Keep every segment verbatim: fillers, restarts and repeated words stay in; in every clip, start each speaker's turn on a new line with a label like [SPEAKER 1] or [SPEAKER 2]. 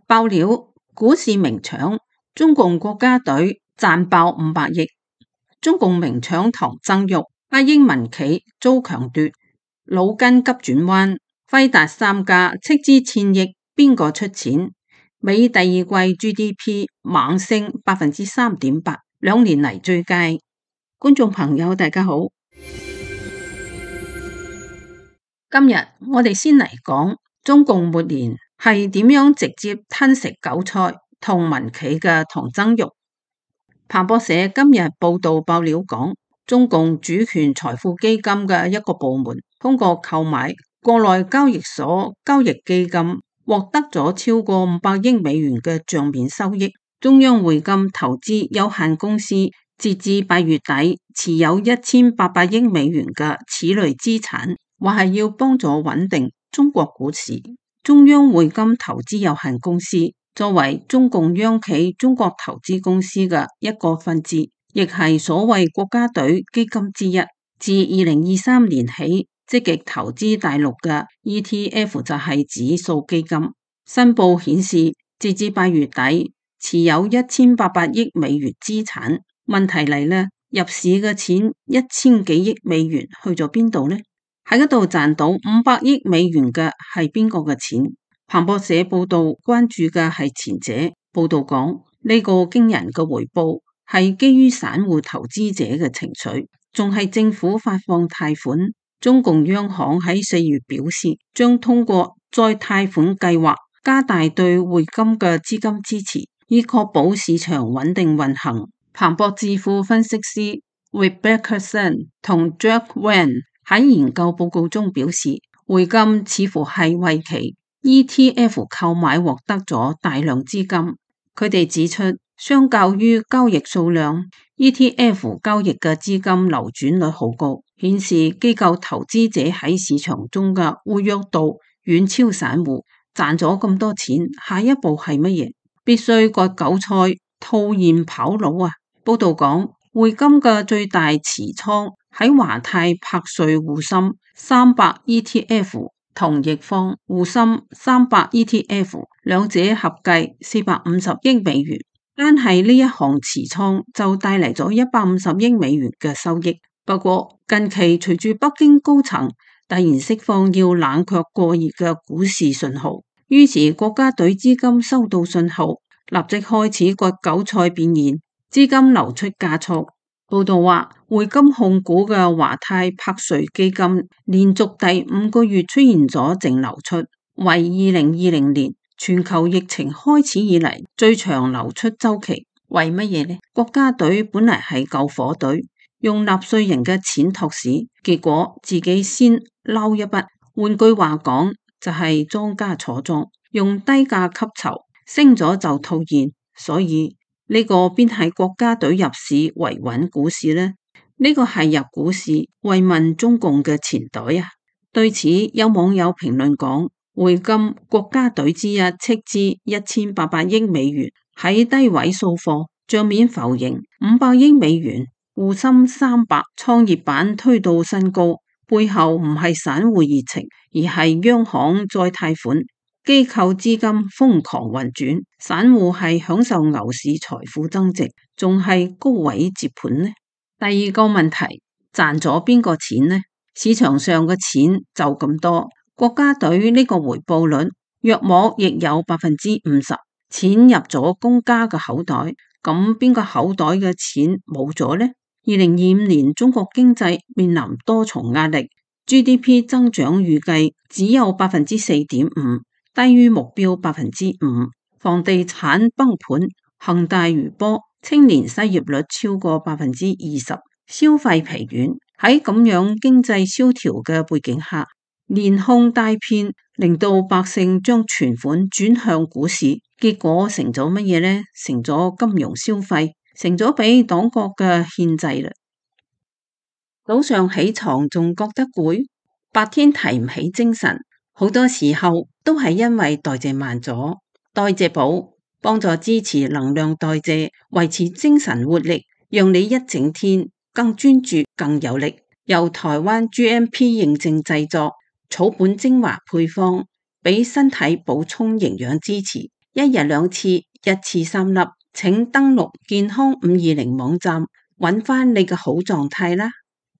[SPEAKER 1] 爆料，股市明搶，中共國家隊賺爆五百億。中共明搶唐僧肉，百億民企遭強奪，腦筋急轉彎，輝達三家斥資千億，邊個出錢？美第二季 G D P 猛升百分之三點八，兩年嚟最佳。觀眾朋友大家好，今日我哋先嚟講中共末年係點樣直接吞食韭菜同民企嘅唐僧肉。彭博社今日報道爆料講，中共主權財富基金嘅一個部門通過購買國內交易所交易基金，獲得咗超過五百億美元嘅賬面收益。中央匯金投資有限公司截至八月底持有一千八百億美元嘅此類資產，話係要幫助穩定中國股市。中央匯金投資有限公司作為中共央企中國投資公司嘅一個分支，亦係所謂國家隊基金之一。自二零二三年起，積極投資大陸嘅 E T F 就係指數基金。申報顯示，截至八月底持有一千八百億美元資產。問題嚟呢，入市嘅錢一千幾億美元去咗邊度呢？喺嗰度賺到五百億美元嘅係邊個嘅錢？彭博社報道關注嘅係前者。報道講呢個驚人嘅回報係基於散戶投資者嘅情緒，仲係政府發放貸款。中共央行喺四月表示，將通過再貸款計劃加大對匯金嘅資金支持，以確保市場穩定運行。彭博智庫分析師 Rebecca Sun 同 Jack Wen 喺研究報告中表示，匯金似乎係為其 E T F 購買獲得咗大量資金。佢哋指出，相較於交易數量 ，E T F 交易嘅資金流轉率好高，顯示機構投資者喺市場中嘅活躍度遠超散戶。賺咗咁多錢，下一步係乜嘢？必須割韭菜套現跑佬啊！報道講，匯金嘅最大持倉喺華泰柏瑞滬深三百 E T F 同易方滬深三百 E T F， 兩者合計四百五十億美元，單係呢一項持倉就帶嚟咗一百五十億美元嘅收益。不過近期隨住北京高層突然釋放要冷卻過熱嘅股市信號，於是國家隊資金收到信號，立即開始割韭菜變現，資金流出加速。報道話，匯金控股嘅華泰柏瑞基金連續第五個月出現咗淨流出，為二零二零年全球疫情開始以嚟最長流出週期。為乜嘢呢？國家隊本嚟係救火隊，用納稅人嘅錢托市，結果自己先撈一筆。換句話講，就係、是、莊家坐莊，用低價吸籌，升咗就套現。所以呢、這個邊係國家隊入市維穩股市呢？呢、這個係入股市慰問中共嘅錢袋啊！對此有網友評論講，匯金國家隊之一斥資一千八百億美元喺低位掃貨，賬面浮盈五百億美元，滬深三百創業板推到新高，背後唔係散戶熱情，而係央行再貸款。機構資金瘋狂運轉，散戶係享受牛市財富增值，仲係高位接盤呢？第二個問題，賺咗邊個錢呢？市場上嘅錢就咁多，國家隊呢個回報率約莫亦有百分之五十，錢入咗公家嘅口袋，咁邊個口袋嘅錢冇咗呢？二零二五年中國經濟面臨多重壓力 ，G D P 增長預計只有百分之四點五。低於目標百分之五，房地產崩盤，恒大餘波，青年失業率超過百分之二十，消費疲軟。喺咁樣經濟蕭條嘅背景下，連哄帶騙，令到百姓將存款轉向股市，結果成咗乜嘢呢？成咗金融消費，成咗俾黨國嘅獻祭啦。早上起床仲覺得攰，白天提唔起精神。好多時候都係因為代謝慢咗，代謝寶幫助支持能量代謝，維持精神活力，讓你一整天更專注、更有力。由台灣 G M P 認證製作，草本精華配方，俾身體補充營養支持，一一日兩次，一次三粒。請登錄健康五二零網站，揾返你嘅好狀態啦。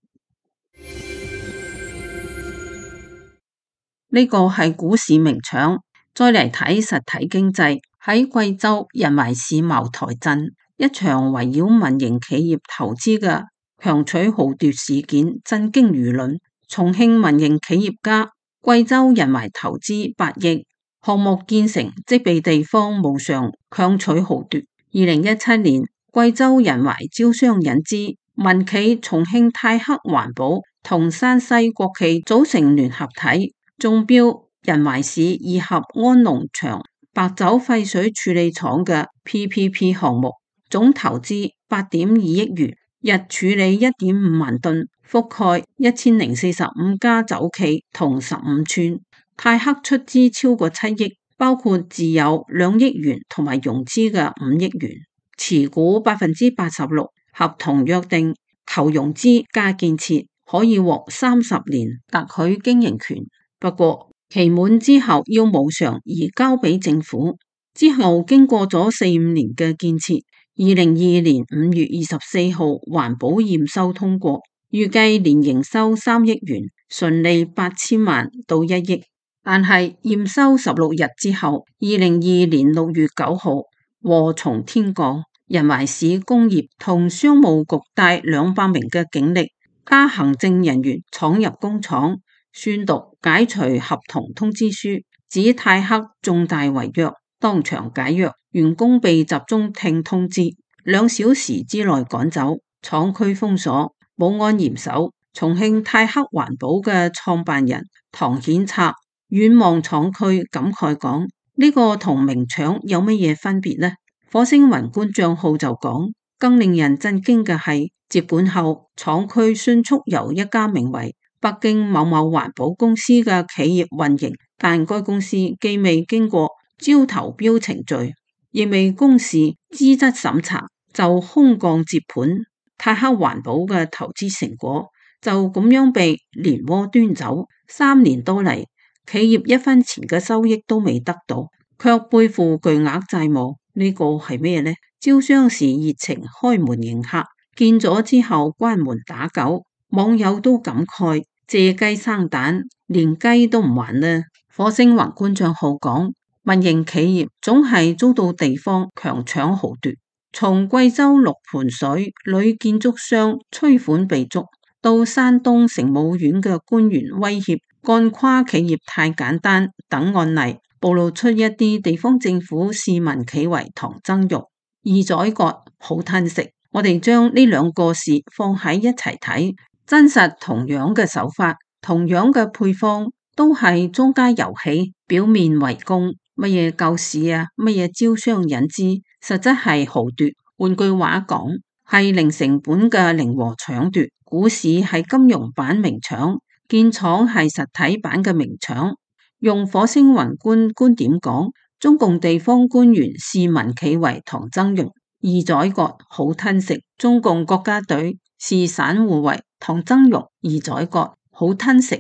[SPEAKER 1] 呢個係股市明搶。再嚟睇實體經濟，喺貴州仁懷市茅台鎮，一場圍繞民營企業投資嘅強取豪奪事件震驚輿論。重慶民營企業家貴州仁懷投資八億，項目建成即被地方無償強取豪奪。二零一七年，貴州仁懷招商引資，民企重慶泰克環保同山西國企組成聯合體，中標仁懷市二合安農場白酒廢水處理廠嘅 P P P 項目，總投資八點二億元，日處理一點五萬噸，覆蓋一千零四十五家酒企同十五村。泰克出資超過七億，包括自有兩億元同埋融資嘅五億元，持股百分之八十六，合同約定投融資加建設，可以獲三十年特許經營權。不過期滿之後要無償移交俾政府。之後經過咗四五年嘅建設，二零二二年五月二十四號環保驗收通過，預計年營收三億元，純利八千萬到一億。但係驗收十六日之後，二零二二年六月九號禍從天降，仁懷市工業同商務局帶兩百名嘅警力加行政人員闖入工廠，宣讀解除合同通知書，指泰克重大違約，當場解約，員工被集中聽通知，兩小時之內趕走，廠區封鎖，保安嚴守。重慶泰克環保嘅創辦人唐顯策遠望廠區感慨講：呢個同明搶有乜嘢分別呢？火星雲官賬號就講，更令人震驚嘅係接管後廠區迅速由一家名為北京某某環保公司嘅企業運營，但該公司既未經過招投標程序，亦未公示資質審查，就空降接盤。泰克環保嘅投資成果就咁樣被連鍋端走，三年多嚟，企業一分錢嘅收益都未得到，卻背負巨額債務，呢個係咩呢？招商時熱情開門迎客，見咗之後關門打狗，網友都感慨借雞生蛋，連雞都唔還呢。火星雲官賬號講，民營企業總係遭到地方強搶豪奪，從貴州六盤水女建築商催款被捉，到山東聖母院嘅官員威脅幹跨企業太簡單等案例，暴露出一啲地方政府視民企為唐僧肉，易宰割好吞食。我哋將呢兩個事放喺一齊睇，真實同樣嘅手法，同樣嘅配方，都係中間遊戲，表面圍攻，乜嘢救市啊，乜嘢招商引資，實質係豪奪。換句話講，係零成本嘅零和搶奪。股市係金融版明搶，建廠係實體版嘅明搶。用火星雲官觀點講，中共地方官員視民企為唐僧肉，易宰割好吞食；中共國家隊視散戶為唐僧肉，易宰割好吞食。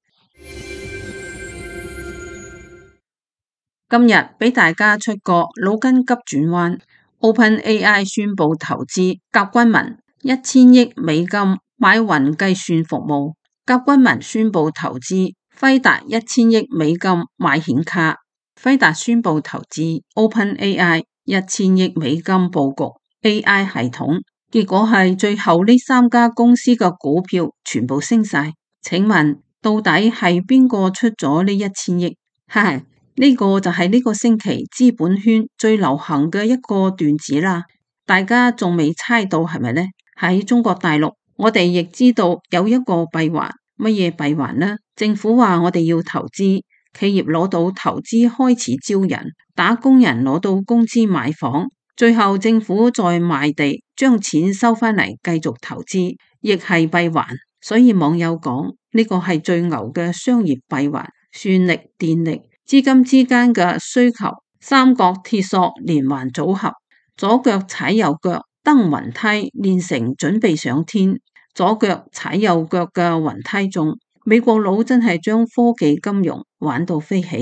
[SPEAKER 1] 今日俾大家出個腦筋急轉彎 ，OpenAI 宣布投資甲骨文一千億美金買雲計算服務。甲骨文宣布投資輝達一千億美金買顯卡。輝達宣布投資 OpenAI 一千億美金佈局 A I 系統，結果係最後呢三家公司嘅股票全部升晒。請問到底係邊個出咗呢一千億？哈哈，呢個就係呢個星期資本圈最流行嘅一個段子啦。大家仲未猜到係咪呢？喺中國大陸，我哋亦知道有一個閉環，乜嘢閉環呢？政府話我哋要投資，企業攞到投資開始招人，打工人攞到工資買房，最後政府再賣地將錢收返嚟繼續投資，亦係閉環。所以網友講呢個係最牛嘅商業閉環，算力、電力、資金之間嘅需求三角鐵索連環組合，左腳踩右腳登雲梯練成準備上天，左腳踩右腳嘅雲梯中。美國佬真係將科技金融玩到飛起，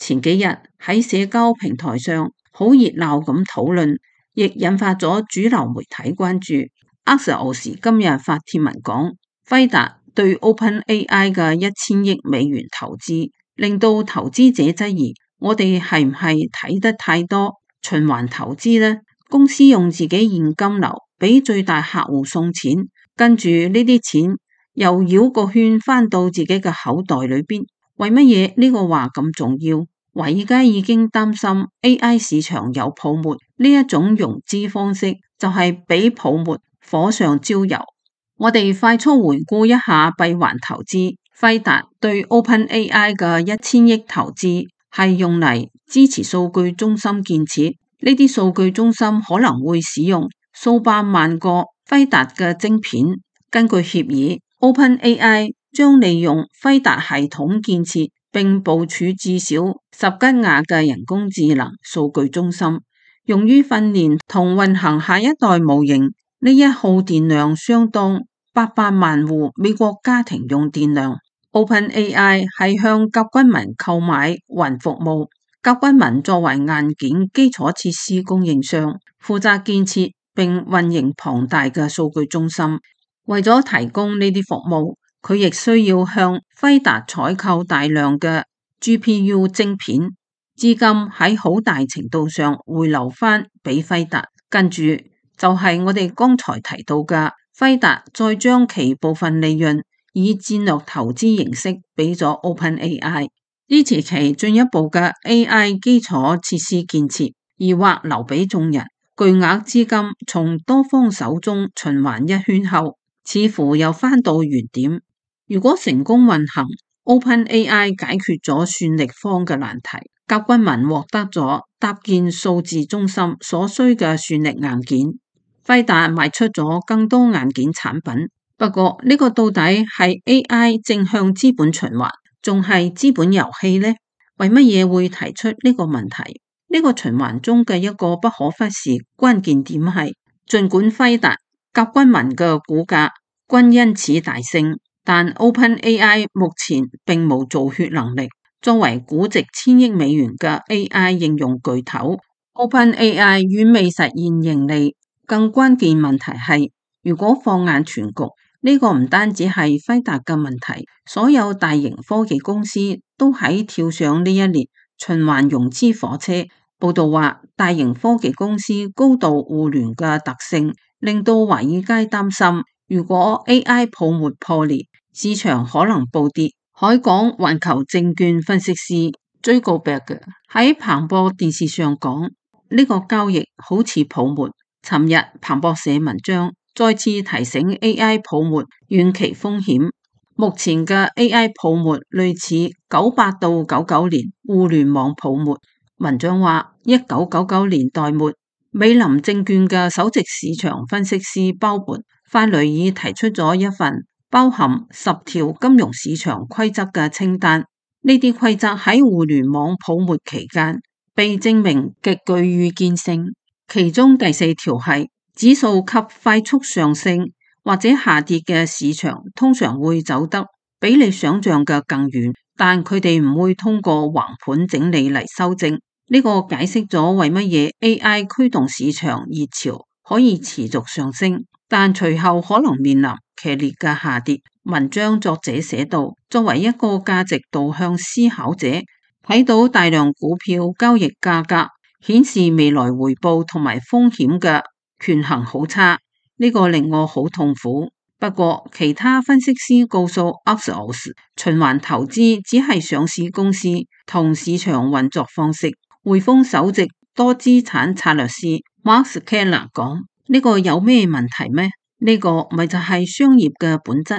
[SPEAKER 1] 前幾日喺社交平台上好熱鬧咁討論，亦引發咗主流媒體關注。Axios 今日發帖文講，輝達對 OpenAI 嘅一千億美元投資，令到投資者質疑我哋係唔係睇得太多循環投資呢？公司用自己現金流俾最大客戶送錢，跟住呢啲錢又繞個圈翻到自己嘅口袋裏邊。為乜嘢呢個話咁重要？華爾街已經擔心 A I 市場有泡沫，呢一種融資方式就係俾泡沫火上澆油。我哋快速回顧一下閉環投資，輝達對 OpenAI 嘅一千億投資係用嚟支持數據中心建設，呢啲數據中心可能會使用數百萬個輝達嘅晶片。根據協議，OpenAI 將利用輝達系統建設並部署至少十吉瓦嘅人工智能數據中心，用於訓練同運行下一代模型。呢一耗電量相當八百萬戶美國家庭用電量。OpenAI 係向甲骨文購買雲服務，甲骨文作為硬件基礎設施供應商，負責建設並運營龐大嘅數據中心。為咗提供呢啲服務，佢亦需要向輝達採購大量嘅 G P U 晶片，資金喺好大程度上回流翻俾輝達。跟住就係我哋剛才提到嘅，輝達再將其部分利潤以戰略投資形式俾咗 OpenAI， 支持其進一步嘅 A I 基礎設施建設，而或留俾眾人。巨額資金從多方手中循環一圈後，似乎又翻到原點。如果成功運行， OpenAI 解決咗算力方嘅難題，甲骨文獲得咗搭建數字中心所需嘅算力硬件，輝達賣出咗更多硬件產品。不過呢個到底係 A I 正向資本循環，仲係資本遊戲呢？為乜嘢會提出呢個問題？呢個循環中嘅一個不可忽視關鍵點係，儘管輝達、甲骨文嘅股價均因此大升，但 OpenAI 目前並無造血能力。作為估值千億美元嘅 A I 應用巨頭， OpenAI 遠未實現盈利。更關鍵問題係，如果放眼全局，呢個唔單止係輝達嘅問題，所有大型科技公司都喺跳上呢一列循環融資火車。報道話，大型科技公司高度互聯嘅特性，令到華爾街擔心，如果 A I 泡沫破裂，市場可能暴跌。海港環球證券分析師 Jacob 喺彭博電視上講，呢個交易好似泡沫。尋日彭博寫文章，再次提醒 A I 泡沫遠期風險。目前嘅 A I 泡沫類似九八到九九年互聯網泡沫。文章話，一九九九年代末，美林證券嘅首席市場分析師鮑勃費雷爾提出咗一份包含十條金融市場規則嘅清單。呢啲規則喺互聯網泡沫期間被證明極具預見性。其中第四條係，指數級快速上升或者下跌嘅市場通常會走得比你想象嘅更遠，但佢哋唔會通過橫盤整理嚟修正。呢個解釋咗為乜嘢 A I 驅動市場熱潮可以持續上升，但隨後可能面臨劇烈嘅下跌。文章作者寫道，作為一個價值導向思考者，睇到大量股票交易價格顯示未來回報同埋風險嘅權衡好差，呢個令我好痛苦。不過其他分析師告訴 Axios， 循環投資只係上市公司同市場運作方式。匯豐首席多資產策略師 Mark Scaler 講，呢個有咩問題咩？呢個咪就係商業嘅本質。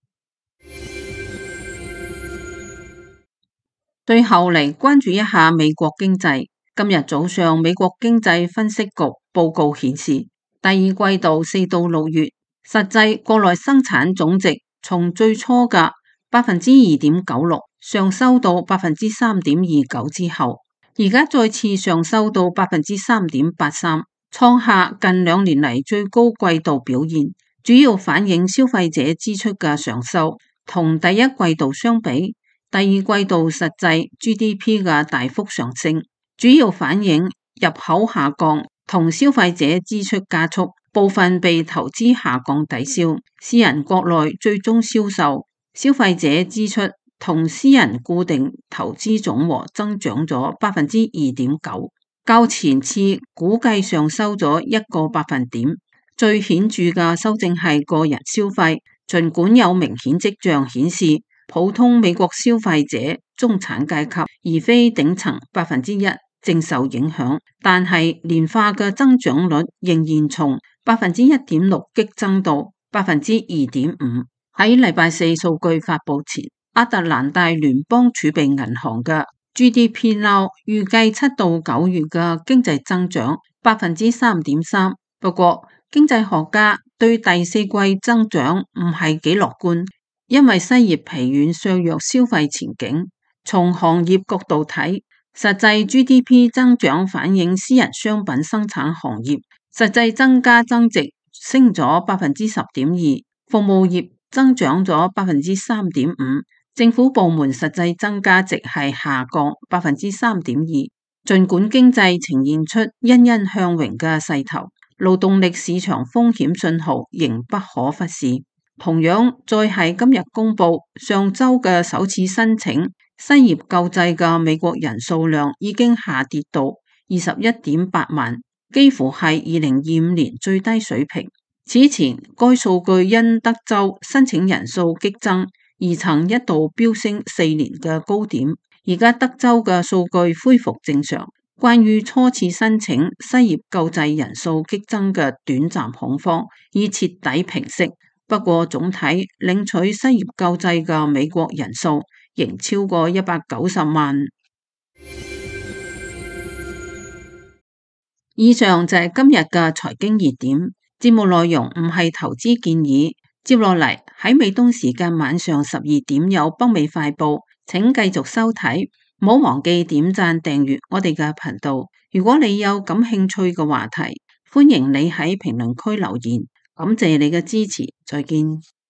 [SPEAKER 1] 最後嚟關注一下美國經濟。今日早上美國經濟分析局報告顯示，第二季度四到六月實際國內生產總值從最初嘅百分之二點九六上修到百分之三點二九之後，而家再次上修到百分之三點八三，創下近兩年嚟最高季度表現，主要反映消費者支出嘅上修。同第一季度相比， 第二季度實際 G D P 嘅大幅上升，主要反映入口下降同消費者支出加速，部分被投資下降抵消。私人國內最終銷售、消費者支出同私人固定投資總和增長咗百分之二點九，較前次估計上收咗一個百分點。最顯著嘅修正係個人消費，儘管有明顯跡象顯示普通美國消費者中產階級而非頂層百分之一正受影響，但係年化嘅增長率仍然從百分之一點六激增到百分之二點五。喺禮拜四數據發佈前，亞特蘭大聯邦儲備銀行嘅 G D P Now 預計七到九月嘅經濟增長百分之三點三，不過經濟學家對第四季增長唔係幾樂觀，因為失業疲軟削弱消費前景。從行業角度睇，實際 G D P 增長反映私人商品生產行業實際增加增值升咗百分之十點二，服務業增長咗百分之三點五，政府部門實際增加值係下降百分之三點二。儘管經濟呈現出欣欣向榮嘅勢頭，勞動力市場風險信號仍不可忽視。同樣，再係今日公佈上週嘅首次申請失業救濟嘅美國人數量已經下跌到二十一點八萬，幾乎係二零二五年最低水平。此前，該數據因德州申請人數激增而曾一度飆升四年嘅高點。而家德州嘅數據恢復正常，關於初次申請失業救濟人數激增嘅短暫恐慌已徹底平息。不過總體領取失業救濟嘅美國人數仍超過一百九十萬。以上就係今日嘅財經熱點。節目內容唔係投資建議。接落嚟喺美東時間晚上十二點有北美快報，請繼續收睇，唔好忘記點讚訂閱我哋嘅頻道。如果你有感興趣嘅話題，歡迎你喺評論區留言。感謝你嘅支持，再見。